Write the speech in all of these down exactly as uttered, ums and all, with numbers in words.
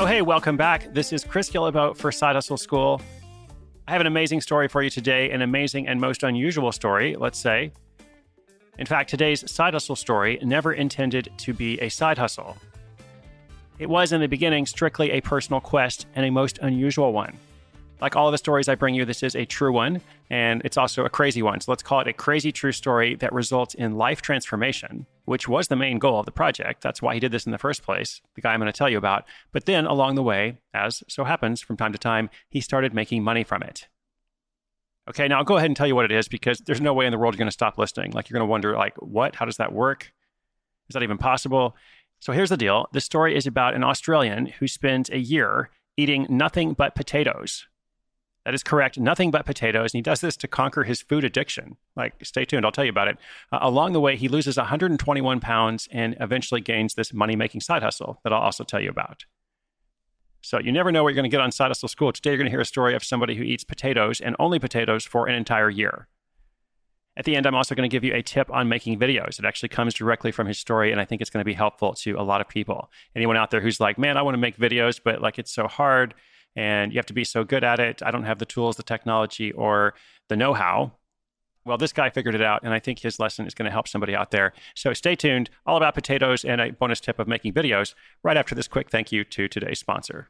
Oh, hey, welcome back. This is Chris Guillebeau for Side Hustle School. I have an amazing story for you today, an amazing and most unusual story, let's say. In fact, today's Side Hustle story never intended to be a side hustle. It was, in the beginning, strictly a personal quest and a most unusual one. Like all of the stories I bring you, this is a true one, and it's also a crazy one. So let's call it a crazy true story that results in life transformation, which was the main goal of the project. That's why he did this in the first place, the guy I'm going to tell you about. But then along the way, as so happens from time to time, he started making money from it. Okay, now I'll go ahead and tell you what it is, because there's no way in the world you're going to stop listening. Like, you're going to wonder, like, what? How does that work? Is that even possible? So here's the deal. This story is about an Australian who spends a year eating nothing but potatoes. That is correct, nothing but potatoes. And he does this to conquer his food addiction. Like, stay tuned, I'll tell you about it. Uh, along the way, he loses one hundred twenty-one pounds and eventually gains this money-making side hustle that I'll also tell you about. So you never know what you're going to get on Side Hustle School. Today, you're going to hear a story of somebody who eats potatoes and only potatoes for an entire year. At the end, I'm also going to give you a tip on making videos. It actually comes directly from his story, and I think it's going to be helpful to a lot of people. Anyone out there who's like, man, I want to make videos, but like it's so hard, and you have to be so good at it. I don't have the tools, the technology, or the know-how. Well, this guy figured it out, and I think his lesson is going to help somebody out there. So stay tuned. All about potatoes and a bonus tip of making videos right after this quick thank you to today's sponsor.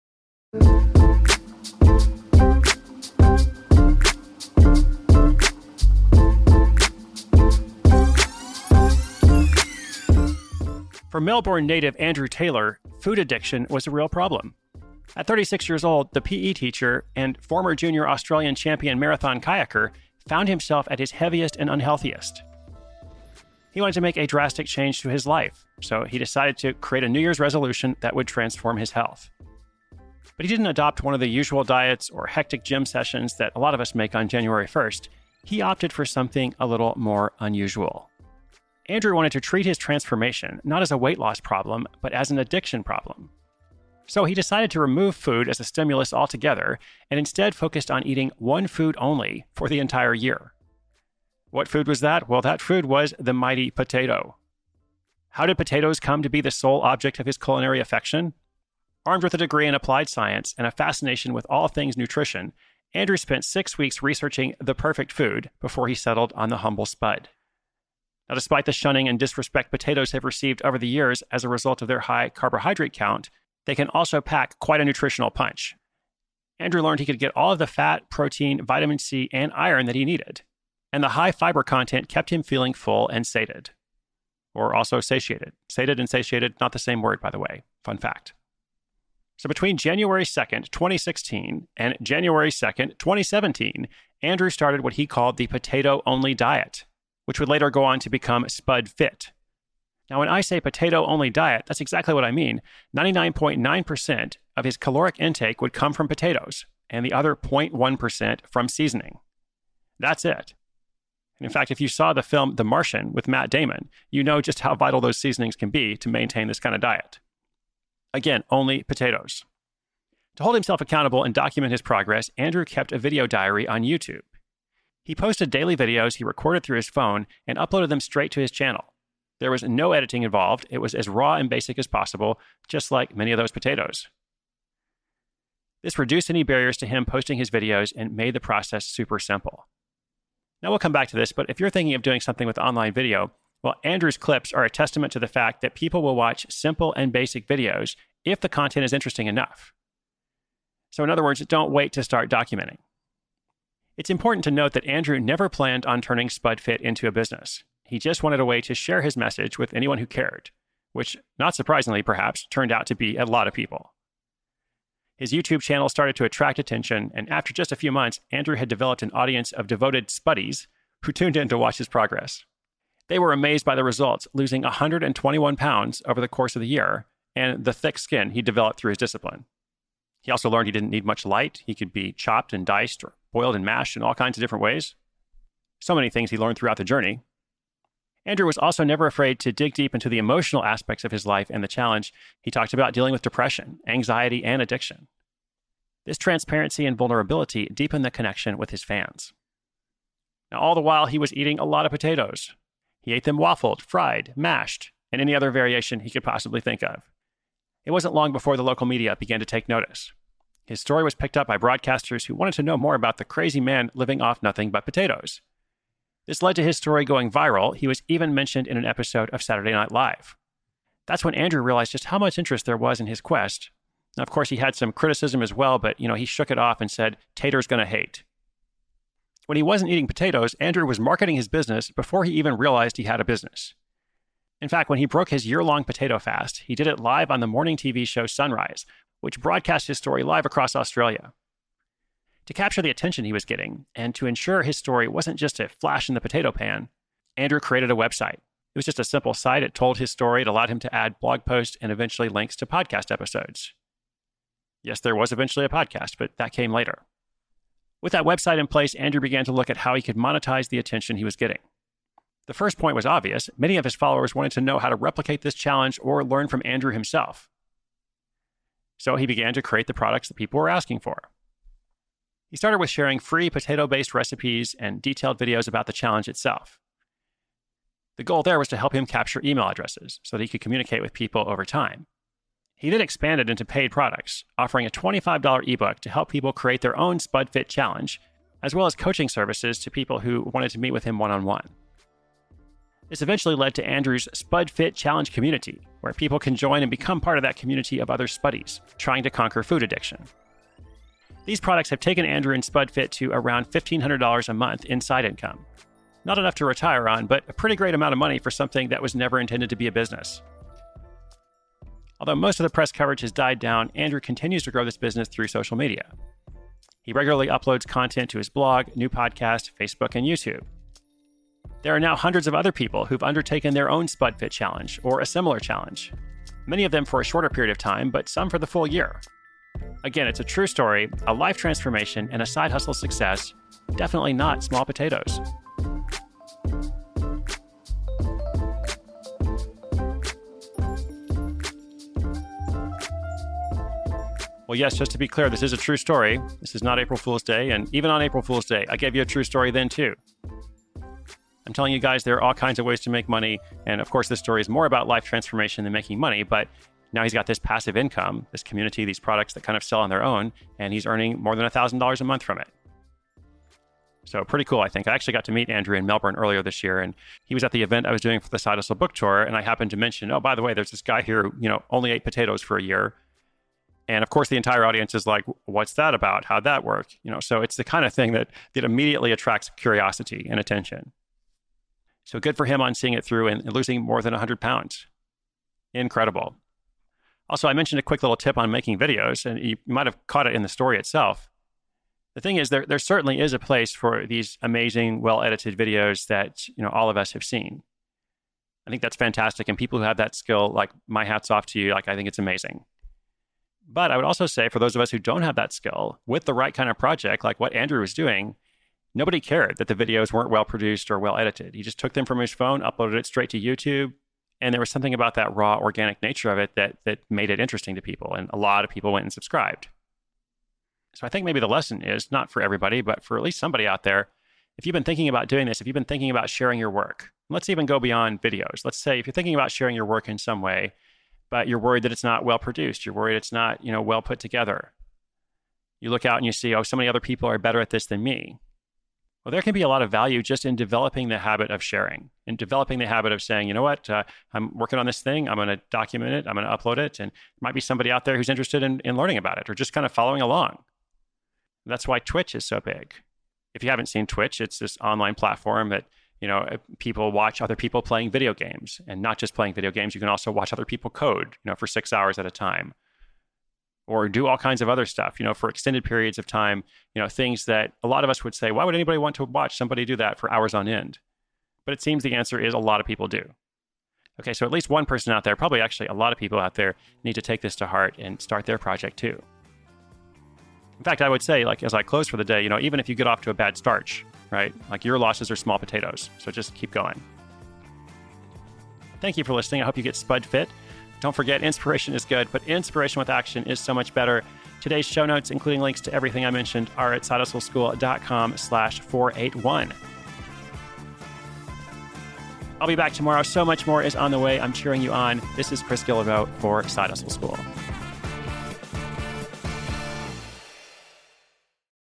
For Melbourne native Andrew Taylor, food addiction was a real problem. At thirty-six years old, the P E teacher and former junior Australian champion marathon kayaker found himself at his heaviest and unhealthiest. He wanted to make a drastic change to his life, so he decided to create a New Year's resolution that would transform his health. But he didn't adopt one of the usual diets or hectic gym sessions that a lot of us make on January first. He opted for something a little more unusual. Andrew wanted to treat his transformation not as a weight loss problem, but as an addiction problem. So he decided to remove food as a stimulus altogether and instead focused on eating one food only for the entire year. What food was that? Well, that food was the mighty potato. How did potatoes come to be the sole object of his culinary affection? Armed with a degree in applied science and a fascination with all things nutrition, Andrew spent six weeks researching the perfect food before he settled on the humble spud. Now, despite the shunning and disrespect potatoes have received over the years as a result of their high carbohydrate count, they can also pack quite a nutritional punch. Andrew learned he could get all of the fat, protein, vitamin C, and iron that he needed, and the high fiber content kept him feeling full and sated. Or also satiated. Sated and satiated, not the same word, by the way. Fun fact. So between January second, twenty sixteen and January second, twenty seventeen, Andrew started what he called the potato-only diet, which would later go on to become Spud Fit. Now, when I say potato-only diet, that's exactly what I mean. ninety-nine point nine percent of his caloric intake would come from potatoes, and the other zero point one percent from seasoning. That's it. And in fact, if you saw the film The Martian with Matt Damon, you know just how vital those seasonings can be to maintain this kind of diet. Again, only potatoes. To hold himself accountable and document his progress, Andrew kept a video diary on YouTube. He posted daily videos he recorded through his phone and uploaded them straight to his channel. There was no editing involved. It was as raw and basic as possible, just like many of those potatoes. This reduced any barriers to him posting his videos and made the process super simple. Now we'll come back to this, but if you're thinking of doing something with online video, well, Andrew's clips are a testament to the fact that people will watch simple and basic videos if the content is interesting enough. So in other words, don't wait to start documenting. It's important to note that Andrew never planned on turning Spud Fit into a business. He just wanted a way to share his message with anyone who cared, which, not surprisingly perhaps, turned out to be a lot of people. His YouTube channel started to attract attention, and after just a few months, Andrew had developed an audience of devoted Spuddies who tuned in to watch his progress. They were amazed by the results, losing one hundred twenty-one pounds over the course of the year, and the thick skin he developed through his discipline. He also learned he didn't need much light. He could be chopped and diced or boiled and mashed in all kinds of different ways. So many things he learned throughout the journey. Andrew was also never afraid to dig deep into the emotional aspects of his life and the challenge. He talked about dealing with depression, anxiety, and addiction. This transparency and vulnerability deepened the connection with his fans. Now, all the while, he was eating a lot of potatoes. He ate them waffled, fried, mashed, and any other variation he could possibly think of. It wasn't long before the local media began to take notice. His story was picked up by broadcasters who wanted to know more about the crazy man living off nothing but potatoes. This led to his story going viral. He was even mentioned in an episode of Saturday Night Live. That's when Andrew realized just how much interest there was in his quest. Now, of course, he had some criticism as well, but, you know, he shook it off and said, "Tater's gonna hate." When he wasn't eating potatoes, Andrew was marketing his business before he even realized he had a business. In fact, when he broke his year-long potato fast, he did it live on the morning T V show Sunrise, which broadcast his story live across Australia. To capture the attention he was getting, and to ensure his story wasn't just a flash in the potato pan, Andrew created a website. It was just a simple site. It told his story. It allowed him to add blog posts and eventually links to podcast episodes. Yes, there was eventually a podcast, but that came later. With that website in place, Andrew began to look at how he could monetize the attention he was getting. The first point was obvious. Many of his followers wanted to know how to replicate this challenge or learn from Andrew himself. So he began to create the products that people were asking for. He started with sharing free potato-based recipes and detailed videos about the challenge itself. The goal there was to help him capture email addresses so that he could communicate with people over time. He then expanded into paid products, offering a twenty-five dollars ebook to help people create their own SpudFit challenge, as well as coaching services to people who wanted to meet with him one-on-one. This eventually led to Andrew's SpudFit Challenge community, where people can join and become part of that community of other Spuddies trying to conquer food addiction. These products have taken Andrew and SpudFit to around fifteen hundred dollars a month in side income. Not enough to retire on, but a pretty great amount of money for something that was never intended to be a business. Although most of the press coverage has died down, Andrew continues to grow this business through social media. He regularly uploads content to his blog, new podcast, Facebook, and YouTube. There are now hundreds of other people who've undertaken their own SpudFit challenge or a similar challenge. Many of them for a shorter period of time, but some for the full year. Again, it's a true story, a life transformation, and a side hustle success. Definitely not small potatoes. Well, yes, just to be clear, this is a true story. This is not April Fool's Day, and even on April Fool's Day, I gave you a true story then too. I'm telling you guys there are all kinds of ways to make money, and of course this story is more about life transformation than making money, but now he's got this passive income, this community, these products that kind of sell on their own, and he's earning more than one thousand dollars a month from it. So pretty cool, I think. I actually got to meet Andrew in Melbourne earlier this year, and he was at the event I was doing for the Side Hustle Book Tour, and I happened to mention, oh, by the way, there's this guy here who, you know, only ate potatoes for a year. And of course, the entire audience is like, what's that about? How'd that work? You know, so it's the kind of thing that, that immediately attracts curiosity and attention. So good for him on seeing it through and, and losing more than one hundred pounds. Incredible. Also, I mentioned a quick little tip on making videos, and you, you might have caught it in the story itself. The thing is, there, there certainly is a place for these amazing, well-edited videos that, you know, all of us have seen. I think that's fantastic. And people who have that skill, like, my hat's off to you. Like, I think it's amazing. But I would also say for those of us who don't have that skill, with the right kind of project, like what Andrew was doing, nobody cared that the videos weren't well produced or well edited. He just took them from his phone, uploaded it straight to YouTube, and there was something about that raw, organic nature of it that that made it interesting to people, and a lot of people went and subscribed. So I think maybe the lesson is, not for everybody, but for at least somebody out there, if you've been thinking about doing this, if you've been thinking about sharing your work, let's even go beyond videos. Let's say if you're thinking about sharing your work in some way, but you're worried that it's not well produced. You're worried it's not, you know, well put together. You look out and you see, oh, so many other people are better at this than me. Well, there can be a lot of value just in developing the habit of sharing and developing the habit of saying, you know what, uh, I'm working on this thing. I'm going to document it. I'm going to upload it. And there might be somebody out there who's interested in, in learning about it or just kind of following along. That's why Twitch is so big. If you haven't seen Twitch, it's this online platform that, you know, people watch other people playing video games, and not just playing video games. You can also watch other people code, you know, for six hours at a time, or do all kinds of other stuff, you know, for extended periods of time, you know, things that a lot of us would say, why would anybody want to watch somebody do that for hours on end? But it seems the answer is a lot of people do. Okay, so at least one person out there, probably actually a lot of people out there, need to take this to heart and start their project too. In fact, I would say, like, as I close for the day, you know, even if you get off to a bad start, right? Like, your losses are small potatoes. So just keep going. Thank you for listening. I hope you get Spud Fit. Don't forget, inspiration is good, but inspiration with action is so much better. Today's show notes, including links to everything I mentioned, are at sidehustleschool.com slash 481. I'll be back tomorrow. So much more is on the way. I'm cheering you on. This is Chris Guillebeau for Side Hustle School.